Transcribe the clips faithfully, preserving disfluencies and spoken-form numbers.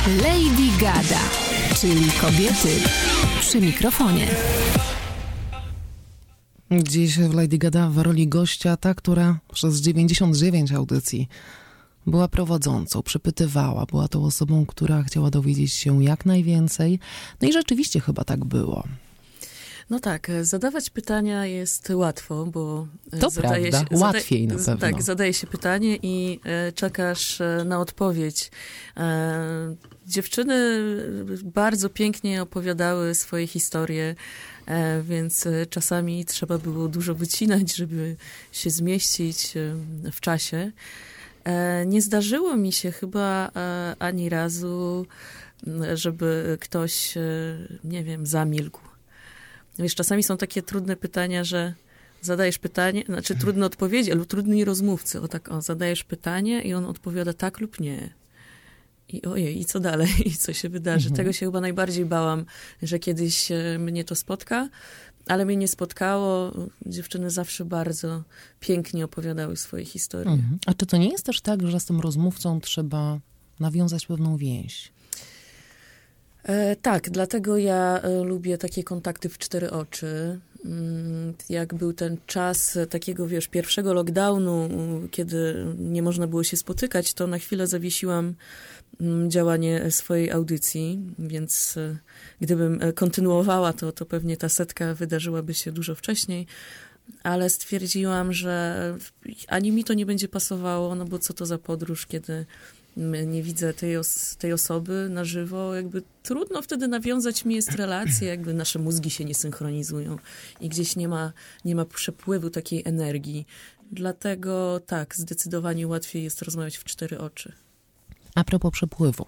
Lady Gada, czyli kobiety przy mikrofonie. Dziś w Lady Gada w roli gościa ta, która przez dziewięćdziesiąt dziewięć audycji była prowadzącą, przypytywała, była tą osobą, która chciała dowiedzieć się jak najwięcej. No i rzeczywiście chyba tak było. No tak, zadawać pytania jest łatwo, bo to zadaje prawda, się, łatwiej zada, na pewno. Tak, zadaje się pytanie i e, czekasz na odpowiedź. E, dziewczyny bardzo pięknie opowiadały swoje historie, e, więc czasami trzeba było dużo wycinać, żeby się zmieścić w czasie. E, nie zdarzyło mi się chyba e, ani razu, żeby ktoś, e, nie wiem, zamilkł. Wiesz, czasami są takie trudne pytania, że zadajesz pytanie, znaczy trudne odpowiedzi, albo trudni rozmówcy. O tak, o, zadajesz pytanie i on odpowiada tak lub nie. I ojej, i co dalej? I co się wydarzy? Mhm. Tego się chyba najbardziej bałam, że kiedyś mnie to spotka, ale mnie nie spotkało. Dziewczyny zawsze bardzo pięknie opowiadały swoje historie. Mhm. A czy to nie jest też tak, że z tym rozmówcą trzeba nawiązać pewną więź? E, tak, dlatego ja e, lubię takie kontakty w cztery oczy. Mm, jak był ten czas takiego, wiesz, pierwszego lockdownu, kiedy nie można było się spotykać, to na chwilę zawiesiłam mm, działanie swojej audycji, więc e, gdybym kontynuowała, to, to pewnie ta setka wydarzyłaby się dużo wcześniej. Ale stwierdziłam, że ani mi to nie będzie pasowało, no bo co to za podróż, kiedy nie widzę tej, os- tej osoby na żywo, jakby trudno wtedy nawiązać mi jest relacje, jakby nasze mózgi się nie synchronizują i gdzieś nie ma, nie ma przepływu takiej energii. Dlatego tak, zdecydowanie łatwiej jest rozmawiać w cztery oczy. A propos przepływu.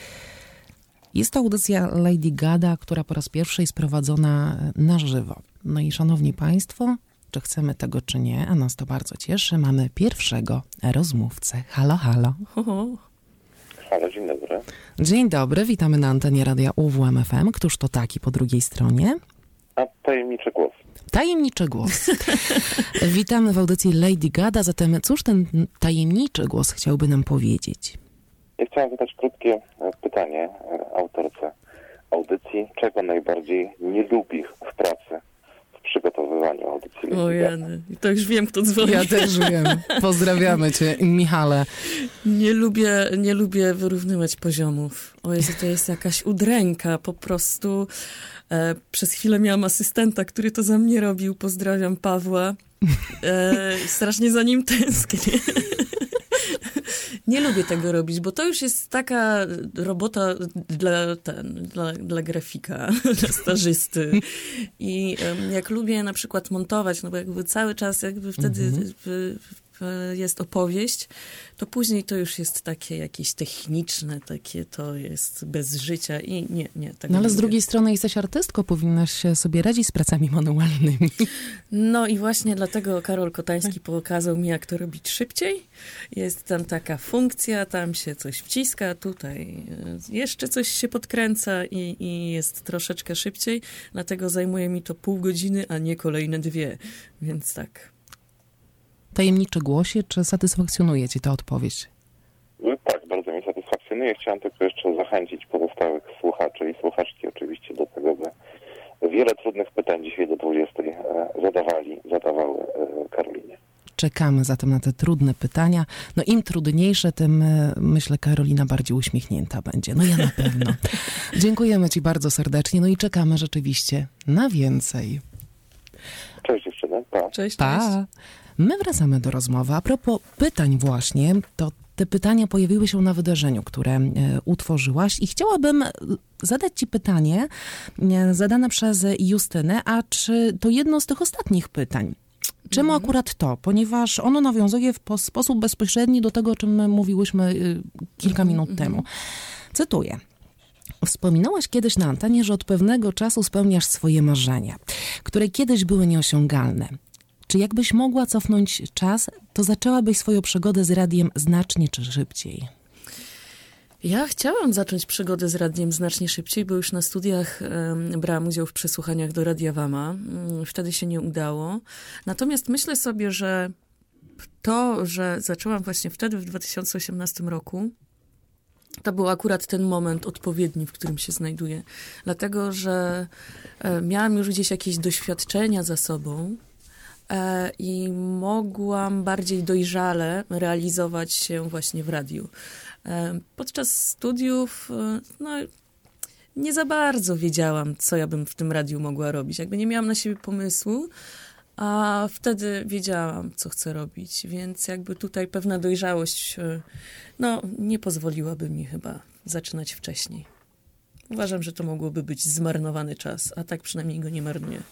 Jest to audycja Lady Gada, która po raz pierwszy jest prowadzona na żywo. No i szanowni państwo, czy chcemy tego, czy nie, a nas to bardzo cieszy, mamy pierwszego rozmówcę. Halo, halo. Oho. Halo, dzień dobry. Dzień dobry, witamy na antenie Radia U W M F M. Któż to taki po drugiej stronie? A tajemniczy głos. Tajemniczy głos. Witamy w audycji Lady Gada, zatem cóż ten tajemniczy głos chciałby nam powiedzieć? Ja chciałem zadać krótkie pytanie autorce audycji. Czego najbardziej nie lubi w pracy, w przygotowywaniu audycji Lady O Gada? Jany, to już wiem, kto dzwoni. Ja też wiem. Pozdrawiamy cię, Michale. Nie lubię, nie lubię wyrównywać poziomów. O Jezu, to jest jakaś udręka, po prostu. E, przez chwilę miałam asystenta, który to za mnie robił. Pozdrawiam Pawła. E, strasznie za nim tęsknię. Nie lubię tego robić, bo to już jest taka robota dla, ten, dla, dla grafika, dla stażysty. I um, jak lubię na przykład montować, no bo jakby cały czas jakby wtedy mhm. w, w, jest opowieść, to później to już jest takie jakieś techniczne, takie to jest bez życia i nie, nie. No ale z lubię. drugiej strony jesteś artystką, powinnaś sobie radzić z pracami manualnymi. No i właśnie dlatego Karol Kotański pokazał mi, jak to robić szybciej. Jest tam taka funkcja, tam się coś wciska, tutaj jeszcze coś się podkręca i, i jest troszeczkę szybciej, dlatego zajmuje mi to pół godziny, a nie kolejne dwie, więc tak. Tajemniczy głosie, czy satysfakcjonuje ci ta odpowiedź? No tak, bardzo mnie satysfakcjonuje. Chciałem tylko jeszcze zachęcić pozostałych słuchaczy i słuchaczki oczywiście do tego, by wiele trudnych pytań dzisiaj do dwudziestej zadawali, zadawały Karolinie. Czekamy zatem na te trudne pytania. No im trudniejsze, tym myślę Karolina bardziej uśmiechnięta będzie. No ja na pewno. Dziękujemy ci bardzo serdecznie. No i czekamy rzeczywiście na więcej. Cześć dziewczyny. Pa. Cześć, Pa. cześć. My wracamy do rozmowy. A propos pytań właśnie, to te pytania pojawiły się na wydarzeniu, które e, utworzyłaś i chciałabym zadać ci pytanie e, zadane przez Justynę, a czy to jedno z tych ostatnich pytań? Czemu mhm. akurat to? Ponieważ ono nawiązuje w po, sposób bezpośredni do tego, o czym mówiłyśmy y, kilka minut mhm. temu. Cytuję. Wspominałaś kiedyś na antenie, że od pewnego czasu spełniasz swoje marzenia, które kiedyś były nieosiągalne. Czy jakbyś mogła cofnąć czas, to zaczęłabyś swoją przygodę z radiem znacznie czy szybciej? Ja chciałam zacząć przygodę z radiem znacznie szybciej, bo już na studiach um, brałam udział w przesłuchaniach do Radia Wama. Um, wtedy się nie udało. Natomiast myślę sobie, że to, że zaczęłam właśnie wtedy, w dwa tysiące osiemnastym roku, to był akurat ten moment odpowiedni, w którym się znajduję. Dlatego, że miałam już gdzieś jakieś doświadczenia za sobą i mogłam bardziej dojrzale realizować się właśnie w radiu. Podczas studiów, no, nie za bardzo wiedziałam, co ja bym w tym radiu mogła robić. Jakby nie miałam na siebie pomysłu, a wtedy wiedziałam, co chcę robić, więc jakby tutaj pewna dojrzałość, no, nie pozwoliłaby mi chyba zaczynać wcześniej. Uważam, że to mogłoby być zmarnowany czas, a tak przynajmniej go nie marnuję.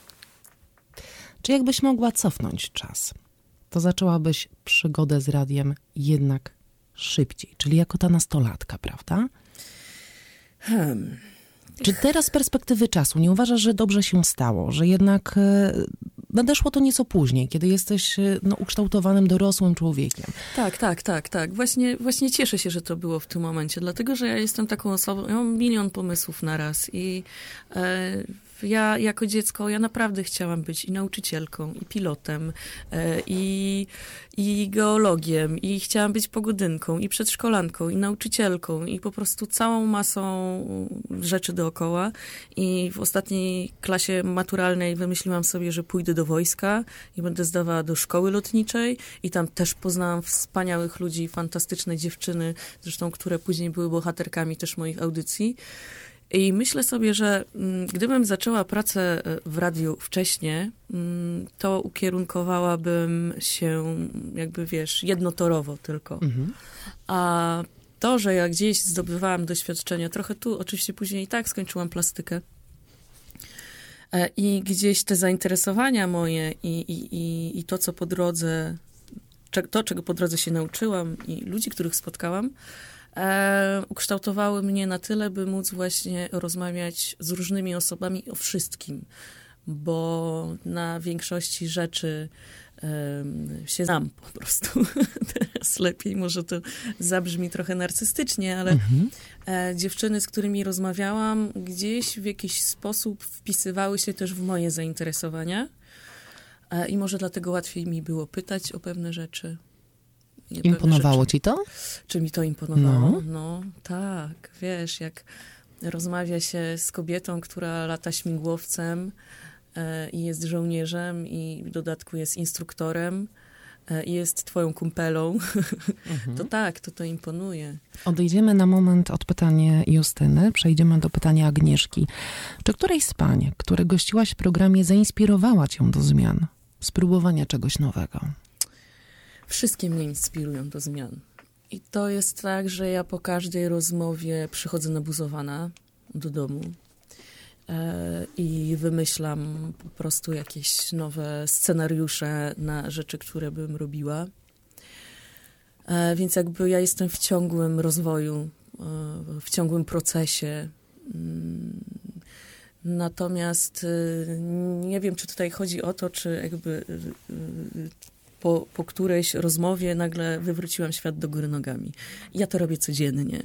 Czy jakbyś mogła cofnąć czas, to zaczęłabyś przygodę z radiem jednak szybciej, czyli jako ta nastolatka, prawda? Hmm. Czy teraz z perspektywy czasu nie uważasz, że dobrze się stało, że jednak e, nadeszło to nieco później, kiedy jesteś no, ukształtowanym, dorosłym człowiekiem? Tak, tak, tak, tak. Właśnie, właśnie cieszę się, że to było w tym momencie, dlatego, że ja jestem taką osobą, ja mam milion pomysłów na raz i e, ja jako dziecko, ja naprawdę chciałam być i nauczycielką, i pilotem, e, i, i geologiem, i chciałam być pogodynką, i przedszkolanką, i nauczycielką, i po prostu całą masą rzeczy dookoła. I w ostatniej klasie maturalnej wymyśliłam sobie, że pójdę do wojska i będę zdawała do szkoły lotniczej i tam też poznałam wspaniałych ludzi, fantastyczne dziewczyny, zresztą, które później były bohaterkami też moich audycji. I myślę sobie, że m, gdybym zaczęła pracę w radiu wcześniej, m, to ukierunkowałabym się jakby, wiesz, jednotorowo tylko. Mhm. A to, że ja gdzieś zdobywałam doświadczenia, trochę tu, oczywiście później i tak skończyłam plastykę. E, I gdzieś te zainteresowania moje i, i, i, i to, co po drodze, to, czego po drodze się nauczyłam i ludzi, których spotkałam, E, ukształtowały mnie na tyle, by móc właśnie rozmawiać z różnymi osobami o wszystkim, bo na większości rzeczy e, się znam po prostu. Teraz lepiej, może to zabrzmi trochę narcystycznie, ale mhm. e, dziewczyny, z którymi rozmawiałam, gdzieś w jakiś sposób wpisywały się też w moje zainteresowania e, i może dlatego łatwiej mi było pytać o pewne rzeczy. Imponowało ci to? Czy mi to imponowało? No. no, tak. Wiesz, jak rozmawia się z kobietą, która lata śmigłowcem e, i jest żołnierzem i w dodatku jest instruktorem e, i jest twoją kumpelą, mhm. to tak, to to imponuje. Odejdziemy na moment od pytania Justyny, przejdziemy do pytania Agnieszki. Czy któreś z pań, które gościłaś w programie, zainspirowała cię do zmian, spróbowania czegoś nowego? Wszystkie mnie inspirują do zmian. I to jest tak, że ja po każdej rozmowie przychodzę nabuzowana do domu e, i wymyślam po prostu jakieś nowe scenariusze na rzeczy, które bym robiła. E, więc jakby ja jestem w ciągłym rozwoju, e, w ciągłym procesie. Mm, natomiast e, nie wiem, czy tutaj chodzi o to, czy jakby... E, Po, po którejś rozmowie nagle wywróciłam świat do góry nogami. Ja to robię codziennie.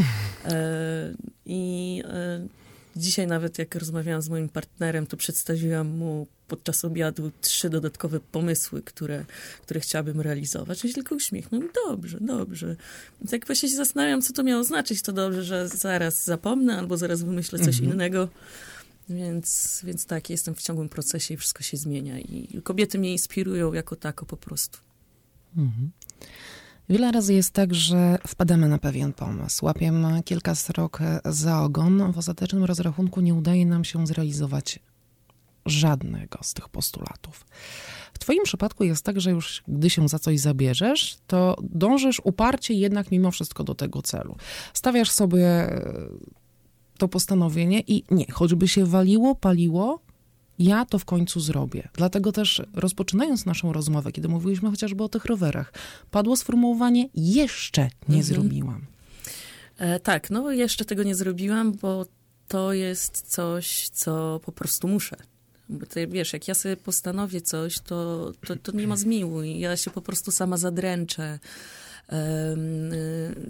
E, I e, dzisiaj nawet jak rozmawiałam z moim partnerem, to przedstawiłam mu podczas obiadu trzy dodatkowe pomysły, które, które chciałabym realizować. I się tylko uśmiechnął. Dobrze, dobrze. Więc jak właśnie się zastanawiam, co to miało znaczyć, to dobrze, że zaraz zapomnę albo zaraz wymyślę coś mhm. innego. Więc, więc tak, jestem w ciągłym procesie i wszystko się zmienia. I kobiety mnie inspirują jako tako po prostu. Mhm. Wiele razy jest tak, że wpadamy na pewien pomysł. Łapiemy kilka srok za ogon. W ostatecznym rozrachunku nie udaje nam się zrealizować żadnego z tych postulatów. W twoim przypadku jest tak, że już gdy się za coś zabierzesz, to dążysz uparcie jednak mimo wszystko do tego celu. Stawiasz sobie to postanowienie i nie, choćby się waliło, paliło, ja to w końcu zrobię. Dlatego też rozpoczynając naszą rozmowę, kiedy mówiliśmy chociażby o tych rowerach, padło sformułowanie jeszcze nie mhm. zrobiłam. E, tak, no jeszcze tego nie zrobiłam, bo to jest coś, co po prostu muszę. Bo ty, wiesz, jak ja sobie postanowię coś, to, to, to nie ma zmiłu i ja się po prostu sama zadręczę. Um,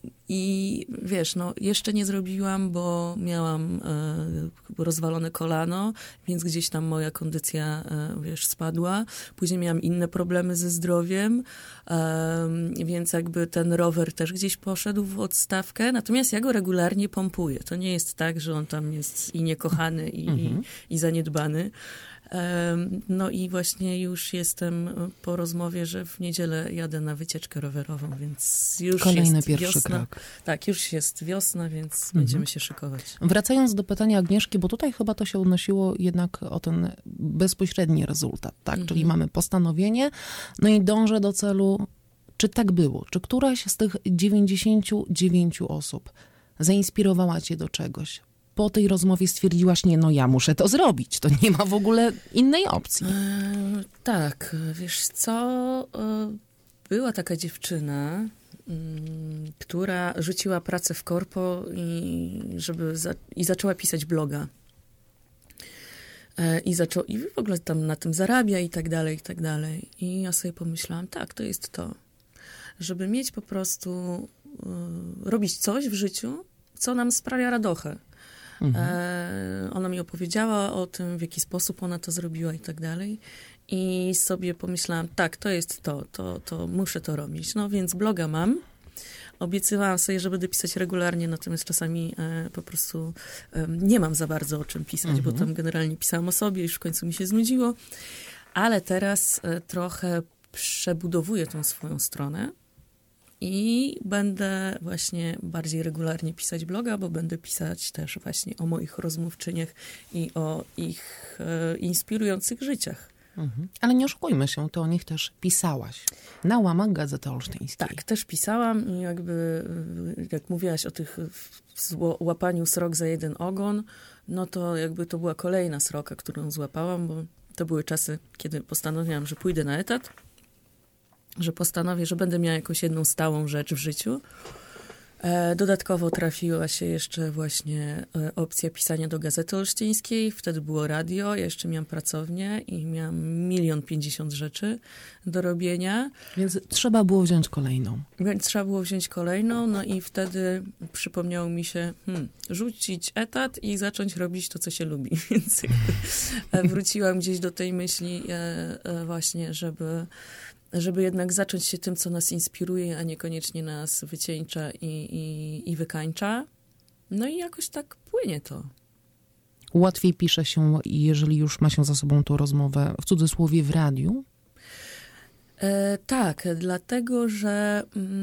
I wiesz, no jeszcze nie zrobiłam, bo miałam e, rozwalone kolano, więc gdzieś tam moja kondycja, e, wiesz, spadła. Później miałam inne problemy ze zdrowiem, e, więc jakby ten rower też gdzieś poszedł w odstawkę. Natomiast ja go regularnie pompuję. To nie jest tak, że on tam jest i niekochany, i, mhm. i, i zaniedbany. No i właśnie już jestem po rozmowie, że w niedzielę jadę na wycieczkę rowerową, więc już Kolejny jest pierwszy wiosna. krok. Tak, już jest wiosna, więc mhm. będziemy się szykować. Wracając do pytania Agnieszki, bo tutaj chyba to się odnosiło jednak o ten bezpośredni rezultat, tak? Mhm. Czyli mamy postanowienie, no i dążę do celu. Czy tak było? Czy któraś z tych dziewięćdziesięciu dziewięciu osób zainspirowała cię do czegoś? Po tej rozmowie stwierdziłaś, nie, no ja muszę to zrobić. To nie ma w ogóle innej opcji. E, tak, wiesz co, e, była taka dziewczyna, m, która rzuciła pracę w korpo i, żeby za, i zaczęła pisać bloga. E, i, zaczą, I w ogóle tam na tym zarabia i tak dalej, i tak dalej. I ja sobie pomyślałam, tak, to jest to. Żeby mieć po prostu, e, robić coś w życiu, co nam sprawia radochę. Mhm. E, ona mi opowiedziała o tym, w jaki sposób ona to zrobiła i tak dalej. I sobie pomyślałam, tak, to jest to, to, to muszę to robić. No więc bloga mam. Obiecywałam sobie, że będę pisać regularnie, natomiast czasami e, po prostu e, nie mam za bardzo o czym pisać, mhm. bo tam generalnie pisałam o sobie, już w końcu mi się znudziło. Ale teraz e, trochę przebudowuję tą swoją stronę. I będę właśnie bardziej regularnie pisać bloga, bo będę pisać też właśnie o moich rozmówczyniach i o ich e, inspirujących życiach. Mhm. Ale nie oszukujmy się, to o nich też pisałaś. Na łamach Gazety Olsztyńskiej. Tak, też pisałam i jakby, jak mówiłaś o tych zło, łapaniu srok za jeden ogon, no to jakby to była kolejna sroka, którą złapałam, bo to były czasy, kiedy postanowiłam, że pójdę na etat, że postanowię, że będę miała jakąś jedną stałą rzecz w życiu. E, dodatkowo trafiła się jeszcze właśnie e, opcja pisania do Gazety Olsztyńskiej. Wtedy było radio, ja jeszcze miałam pracownię i miałam milion pięćdziesiąt rzeczy do robienia. Więc trzeba było wziąć kolejną. Więc trzeba było wziąć kolejną, no i wtedy przypomniało mi się hmm, rzucić etat i zacząć robić to, co się lubi. Więc jakby wróciłam gdzieś do tej myśli e, e, właśnie, żeby żeby jednak zacząć się tym, co nas inspiruje, a niekoniecznie nas wycieńcza i, i, i wykańcza. No i jakoś tak płynie to. Łatwiej pisze się, jeżeli już ma się za sobą tą rozmowę, w cudzysłowie, w radiu? E, tak, dlatego, że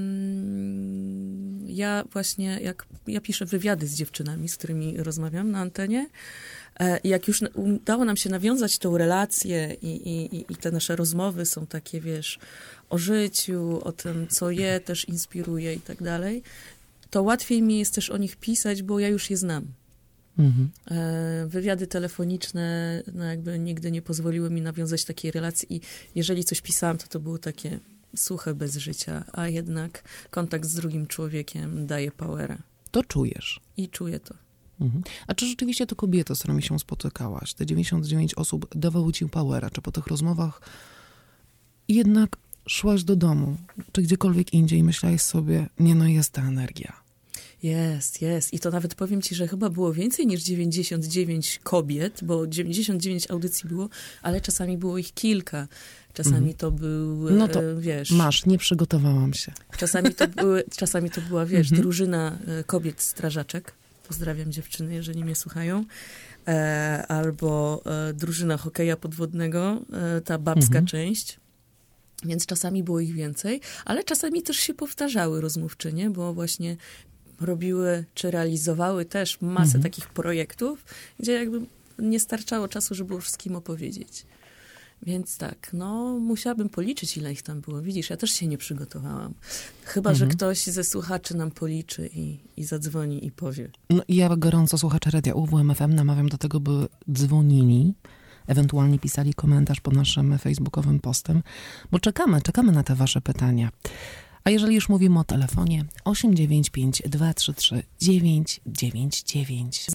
mm, ja właśnie, jak ja piszę wywiady z dziewczynami, z którymi rozmawiam na antenie, e, jak już udało nam się nawiązać tą relację i, i, i te nasze rozmowy są takie, wiesz, o życiu, o tym, co je też inspiruje i tak dalej, to łatwiej mi jest też o nich pisać, bo ja już je znam. Mhm. E, wywiady telefoniczne no jakby nigdy nie pozwoliły mi nawiązać takiej relacji i jeżeli coś pisałam, to to było takie suche bez życia, a jednak kontakt z drugim człowiekiem daje powera. To czujesz. I czuję to. Mhm. A czy rzeczywiście to kobiety, z którymi się spotykałaś, te dziewięćdziesiąt dziewięć osób dawały ci powera? Czy po tych rozmowach jednak szłaś do domu, czy gdziekolwiek indziej i myślałaś sobie, nie no, jest ta energia? Jest, jest. I to nawet powiem ci, że chyba było więcej niż dziewięćdziesiąt dziewięć kobiet, bo dziewięćdziesiąt dziewięć audycji było, ale czasami było ich kilka. Czasami mhm. to był, no to wiesz... masz, nie przygotowałam się. Czasami to, były, czasami to była, wiesz, mhm. drużyna kobiet strażaczek. Pozdrawiam dziewczyny, jeżeli mnie słuchają. E, albo e, drużyna hokeja podwodnego, e, ta babska mhm. część. Więc czasami było ich więcej, ale czasami też się powtarzały rozmówczynie, bo właśnie robiły, czy realizowały też masę mhm. takich projektów, gdzie jakby nie starczało czasu, żeby o wszystkim opowiedzieć. Więc tak, no musiałabym policzyć, ile ich tam było. Widzisz, ja też się nie przygotowałam. Chyba, mhm. że ktoś ze słuchaczy nam policzy i, i zadzwoni i powie. No ja gorąco słuchacze Radia U W M F M namawiam do tego, by dzwonili, ewentualnie pisali komentarz pod naszym facebookowym postem, bo czekamy, czekamy na te wasze pytania. A jeżeli już mówimy o telefonie, osiem dziewięć pięć dwa trzy trzy dziewięć dziewięć dziewięć.